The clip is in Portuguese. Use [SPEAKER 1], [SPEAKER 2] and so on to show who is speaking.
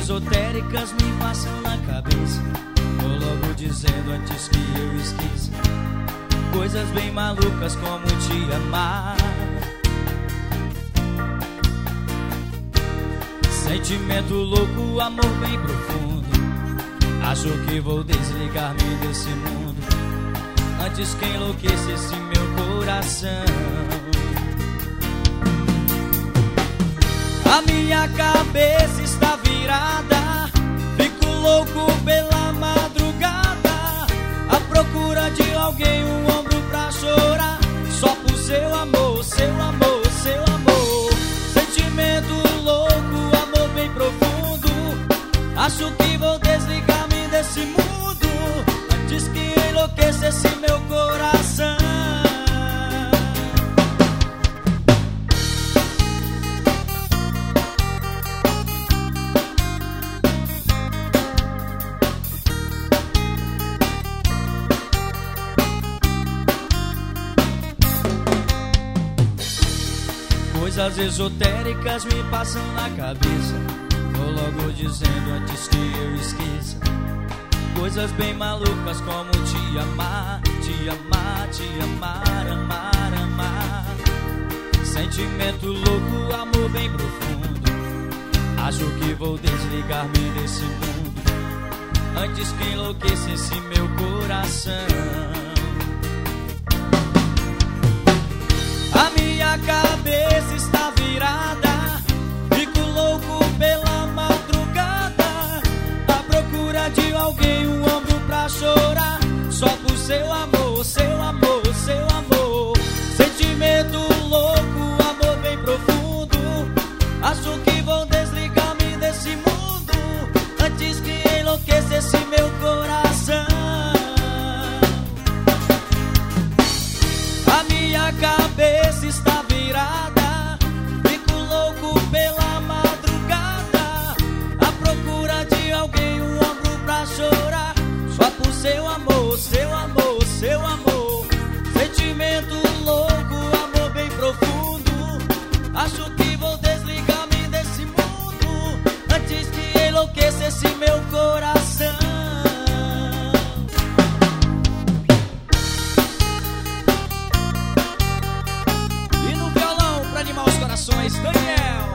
[SPEAKER 1] esotéricas me passam na cabeça. Vou logo dizendo antes que eu esqueça. Coisas bem malucas como te amar. Sentimento louco, amor bem profundo. Acho que vou desligar-me desse mundo antes que enlouquecesse meu coração. A minha cabeça está virada, fico louco pela madrugada, à procura de alguém, um ombro pra chorar, só por seu amor, seu amor, seu amor. Sentimento louco, amor bem profundo. Acho que vou desligar-me desse mundo antes que enlouquecesse meu coração. Coisas esotéricas me passam na cabeça. Vou logo dizendo antes que eu esqueça. Coisas bem malucas como te amar, te amar, te amar, amar, amar. Sentimento louco, amor bem profundo. Acho que vou desligar-me desse mundo antes que enlouquecesse meu coração. A minha cabeça está virada, fico louco pela madrugada, à procura de alguém, um ombro pra chorar, só por seu amor, seu amor, seu amor. Sentimento louco, amor bem profundo. Acho que vou desligar-me desse mundo antes que enlouquecesse meu coração. A minha cabeça está virada, fico louco pela madrugada, à procura de alguém, um ombro pra chorar, só por seu amor, seu amor, seu amor. Sentimento louco, amor bem profundo. Acho que vou desligar-me desse mundo antes que enlouquecesse meu coração. Animar os corações, Daniel.